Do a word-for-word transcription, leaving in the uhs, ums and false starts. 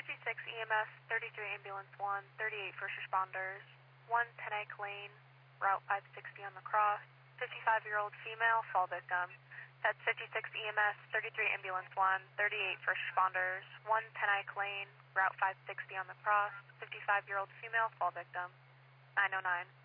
fifty-six E M S, thirty-three Ambulance one, thirty-eight First Responders, one Tenaic Lane, Route five sixty on the cross, fifty-five-year-old female, fall victim. That's fifty-six E M S, thirty-three Ambulance one, thirty-eight First Responders, one Tenaic Lane, Route five sixty on the cross, fifty-five-year-old female, fall victim. nine oh nine.